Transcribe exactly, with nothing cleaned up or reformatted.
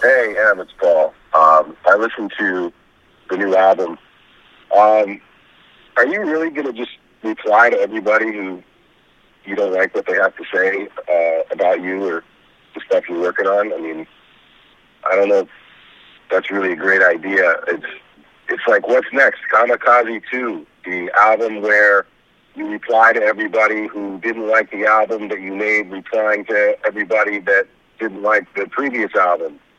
Hey, Em, it's Paul. Um, I listened to the new album. Um, are you really going to just reply to everybody who you don't like what they have to say uh, about you or the stuff you're working on? I mean, I don't know if that's really a great idea. It's it's like, what's next? Kamikaze two, the album where you reply to everybody who didn't like the album that you made, replying to everybody that didn't like the previous album.